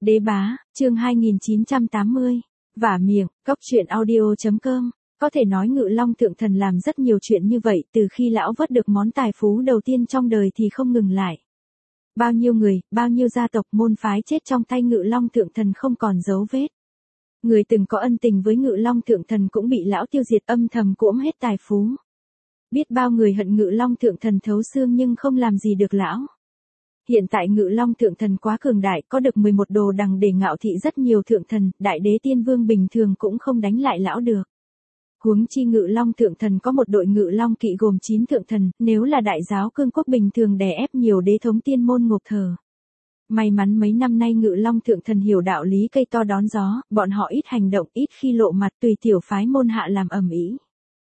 Đế bá, chương 2980. Vả miệng, cóc truyện audio.com. Có thể nói Ngự Long Thượng Thần làm rất nhiều chuyện như vậy, từ khi lão vớt được món tài phú đầu tiên trong đời thì không ngừng lại. Bao nhiêu người, bao nhiêu gia tộc môn phái chết trong tay Ngự Long Thượng Thần không còn dấu vết. Người từng có ân tình với Ngự Long Thượng Thần cũng bị lão tiêu diệt, âm thầm cuỗm hết tài phú. Biết bao người hận Ngự Long Thượng Thần thấu xương nhưng không làm gì được lão. Hiện tại Ngự Long Thượng Thần quá cường đại, có được 11 đồ đằng để ngạo thị rất nhiều thượng thần, đại đế tiên vương bình thường cũng không đánh lại lão được. Huống chi Ngự Long Thượng Thần có một đội Ngự Long kỵ gồm 9 thượng thần, nếu là đại giáo cương quốc bình thường đè ép nhiều đế thống tiên môn ngộp thờ. May mắn mấy năm nay Ngự Long Thượng Thần hiểu đạo lý cây to đón gió, bọn họ ít hành động, ít khi lộ mặt, tùy tiểu phái môn hạ làm ầm ĩ.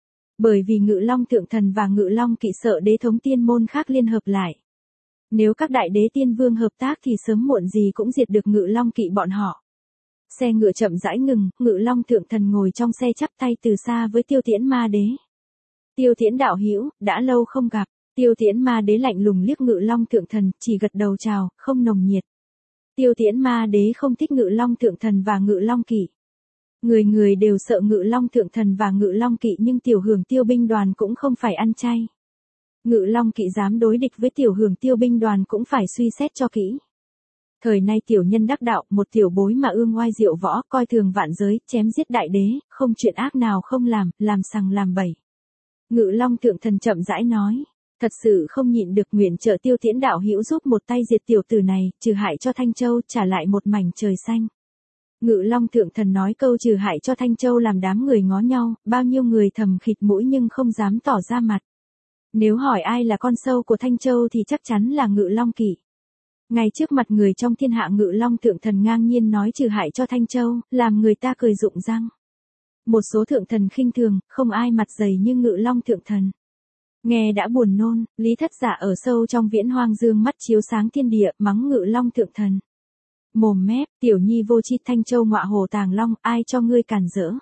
Bởi vì Ngự Long Thượng Thần và Ngự Long kỵ sợ đế thống tiên môn khác liên hợp lại. Nếu các đại đế tiên vương hợp tác thì sớm muộn gì cũng diệt được Ngự Long kỵ bọn họ. Xe ngựa chậm rãi ngừng, Ngự Long Thượng Thần ngồi trong xe chắp tay từ xa với Tiêu Tiễn Ma Đế. Tiêu Tiễn đạo hữu, đã lâu không gặp. Tiêu Tiễn Ma Đế lạnh lùng liếc Ngự Long Thượng Thần, chỉ gật đầu chào, không nồng nhiệt. Tiêu Tiễn Ma Đế không thích Ngự Long Thượng Thần và Ngự Long kỵ. Người người đều sợ Ngự Long Thượng Thần và Ngự Long kỵ, nhưng Tiểu Hưởng Tiêu binh đoàn cũng không phải ăn chay. Ngự Long kỵ dám đối địch với Tiểu Hưởng Tiêu binh đoàn cũng phải suy xét cho kỹ. Thời nay tiểu nhân đắc đạo, một tiểu bối mà ương oai diệu võ, coi thường vạn giới, chém giết đại đế, không chuyện ác nào không làm sằng làm bậy. Ngự Long Thượng Thần chậm rãi nói, thật sự không nhịn được, nguyện trợ Tiêu Tiễn đạo hữu giúp một tay diệt tiểu tử này, trừ hại cho Thanh Châu, trả lại một mảnh trời xanh. Ngự Long Thượng Thần nói câu trừ hại cho Thanh Châu làm đám người ngó nhau, bao nhiêu người thầm khịt mũi nhưng không dám tỏ ra mặt. Nếu hỏi ai là con sâu của Thanh Châu thì chắc chắn là Ngự Long kỵ. Ngay trước mặt người trong thiên hạ, Ngự Long Thượng Thần ngang nhiên nói trừ hại cho Thanh Châu, làm người ta cười rụng răng. Một số thượng thần khinh thường, không ai mặt dày như Ngự Long Thượng Thần. Nghe đã buồn nôn, Lý Thất Dạ ở sâu trong Viễn Hoang dương mắt chiếu sáng thiên địa, mắng Ngự Long Thượng Thần. Mồm mép, tiểu nhi vô tri, Thanh Châu ngọa hồ tàng long, ai cho ngươi cản rỡ.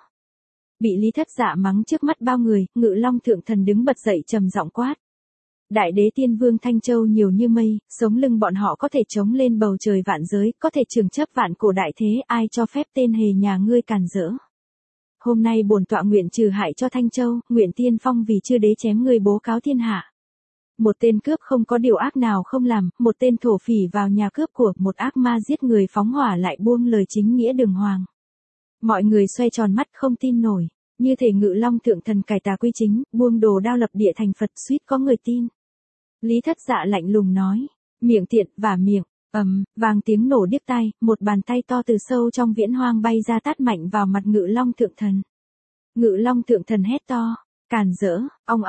Bị Lý Thất Dạ mắng trước mắt bao người, Ngự Long Thượng Thần đứng bật dậy trầm giọng quát. Đại đế tiên vương Thanh Châu nhiều như mây, sống lưng bọn họ có thể chống lên bầu trời vạn giới, có thể trường chấp vạn cổ đại thế, ai cho phép tên hề nhà ngươi cản rỡ. Hôm nay bổn tọa nguyện trừ hại cho Thanh Châu, nguyện tiên phong vì chưa đế chém ngươi bố cáo thiên hạ. Một tên cướp không có điều ác nào không làm, một tên thổ phỉ vào nhà cướp của, một ác ma giết người phóng hỏa lại buông lời chính nghĩa đường hoàng. Mọi người xoay tròn mắt không tin nổi, như thể Ngự Long Thượng Thần cải tà quy chính, buông đồ đao lập địa thành Phật, suýt có người tin. Lý Thất Dạ lạnh lùng nói, miệng tiện, vả miệng, vang tiếng nổ điếc tai, một bàn tay to từ sâu trong Viễn Hoang bay ra tát mạnh vào mặt Ngự Long Thượng Thần. Ngự Long Thượng Thần hét to, càn rỡ, ong.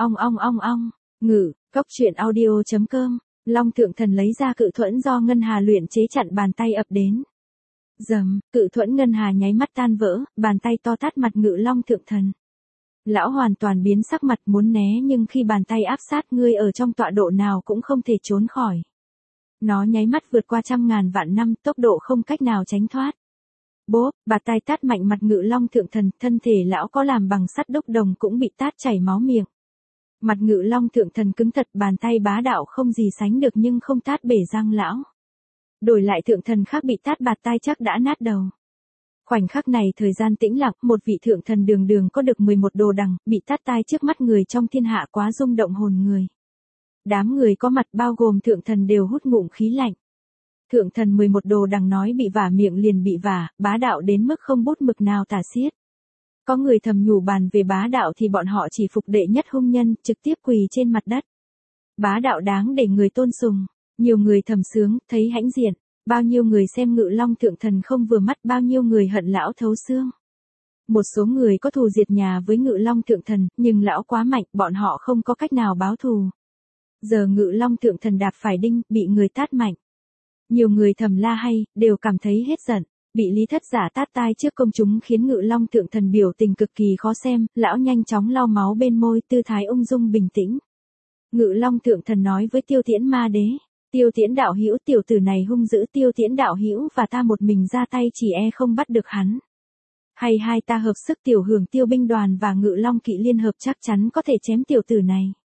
Ngự, cóc truyện audio.com. Long Thượng Thần lấy ra cự thuẫn do Ngân Hà luyện chế chặn bàn tay ập đến. Dầm, cự thuẫn Ngân Hà nháy mắt tan vỡ, bàn tay to tát mặt Ngự Long Thượng Thần. Lão hoàn toàn biến sắc mặt muốn né, nhưng khi bàn tay áp sát, ngươi ở trong tọa độ nào cũng không thể trốn khỏi. Nó nháy mắt vượt qua trăm ngàn vạn năm, tốc độ không cách nào tránh thoát. Bốp, bàn tay tát mạnh mặt Ngự Long Thượng Thần, thân thể lão có làm bằng sắt đúc đồng cũng bị tát chảy máu miệng. Mặt Ngự Long Thượng Thần cứng thật, bàn tay bá đạo không gì sánh được nhưng không tát bể răng lão. Đổi lại thượng thần khác bị tát bạt tai chắc đã nát đầu. Khoảnh khắc này thời gian tĩnh lặng, một vị thượng thần đường đường có được 11 đồ đằng, bị tát tai trước mắt người trong thiên hạ quá rung động hồn người. Đám người có mặt bao gồm thượng thần đều hút ngụm khí lạnh. Thượng thần 11 đồ đằng nói bị vả miệng liền bị vả, bá đạo đến mức không bút mực nào tả xiết. Có người thầm nhủ bàn về bá đạo thì bọn họ chỉ phục đệ nhất hung nhân, trực tiếp quỳ trên mặt đất. Bá đạo đáng để người tôn sùng. Nhiều người thầm sướng, thấy hãnh diện. Bao nhiêu người xem Ngự Long Thượng Thần không vừa mắt, bao nhiêu người hận lão thấu xương. Một số người có thù diệt nhà với Ngự Long Thượng Thần, nhưng lão quá mạnh, bọn họ không có cách nào báo thù. Giờ Ngự Long Thượng Thần đạp phải đinh, bị người tát mạnh. Nhiều người thầm la hay, đều cảm thấy hết giận. Bị Lý Thất Giả tát tai trước công chúng khiến Ngự Long Thượng Thần biểu tình cực kỳ khó xem, lão nhanh chóng lau máu bên môi, tư thái ung dung bình tĩnh. Ngự Long Thượng Thần nói với Tiêu Tiễn Ma Đế. Tiêu Tiễn đạo hữu, tiểu tử này hung dữ, Tiêu Tiễn đạo hữu và ta một mình ra tay chỉ e không bắt được hắn. Hay hai ta hợp sức Tiểu Hưởng Tiêu binh đoàn và Ngự Long kỵ liên hợp chắc chắn có thể chém tiểu tử này.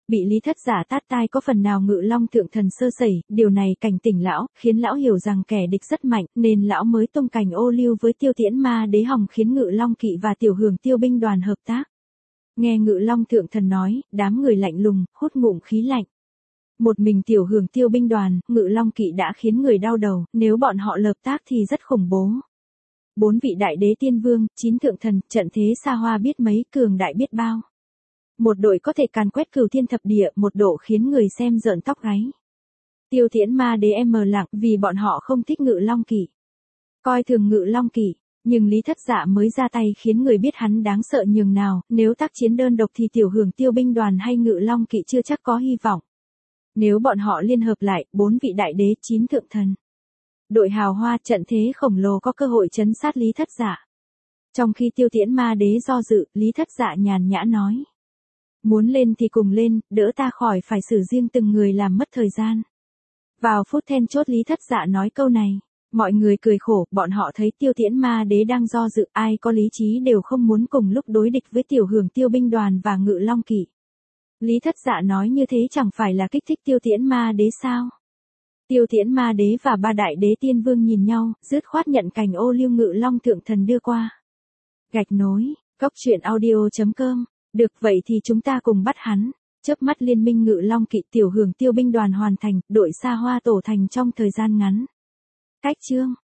Bị Lý Thất Giả tát tai có phần nào Ngự Long Thượng Thần sơ sẩy, điều này cảnh tỉnh lão, khiến lão hiểu rằng kẻ địch rất mạnh, nên lão mới tung cành ô liu với Tiêu Tiễn Ma Đế hòng khiến Ngự Long Kỵ và Tiểu Hường Tiêu binh đoàn hợp tác. Nghe Ngự Long Thượng Thần nói, đám người lạnh lùng, hút ngụm khí lạnh. Một mình Tiểu Hường Tiêu binh đoàn, Ngự Long Kỵ đã khiến người đau đầu, nếu bọn họ hợp tác thì rất khủng bố. 4 vị đại đế tiên vương, 9 thượng thần, trận thế xa hoa biết mấy, cường đại biết bao. Một đội có thể càn quét cửu thiên thập địa, một độ khiến người xem rợn tóc gáy. Tiêu Tiễn Ma Đế im lặng vì bọn họ không thích Ngự Long Kỵ. Coi thường Ngự Long Kỵ, nhưng Lý Thất Dạ mới ra tay khiến người biết hắn đáng sợ nhường nào, nếu tác chiến đơn độc thì Tiểu Hường Tiêu binh đoàn hay Ngự Long Kỵ chưa chắc có hy vọng. Nếu bọn họ liên hợp lại, 4 vị đại đế, 9 thượng thần. Đội hào hoa, trận thế khổng lồ có cơ hội trấn sát Lý Thất Dạ. Trong khi Tiêu Tiễn Ma Đế do dự, Lý Thất Dạ nhàn nhã nói. Muốn lên thì cùng lên, đỡ ta khỏi phải xử riêng từng người làm mất thời gian. Vào phút then chốt Lý Thất Dạ nói câu này, mọi người cười khổ, bọn họ thấy Tiêu Tiễn Ma Đế đang do dự, ai có lý trí đều không muốn cùng lúc đối địch với Tiểu Hường Tiêu binh đoàn và Ngự Long Kỵ. Lý Thất Dạ nói như thế chẳng phải là kích thích Tiêu Tiễn Ma Đế sao? Tiêu Tiễn Ma Đế và 3 đại đế tiên vương nhìn nhau, dứt khoát nhận cành ô liu Ngự Long Thượng Thần đưa qua. Gạch nối, coctruyện.audio.com. Được vậy thì chúng ta cùng bắt hắn. Chớp mắt liên minh Ngự Long Kỵ Tiểu Hường Tiêu binh đoàn hoàn thành, đội xa hoa tổ thành trong thời gian ngắn. Cách chương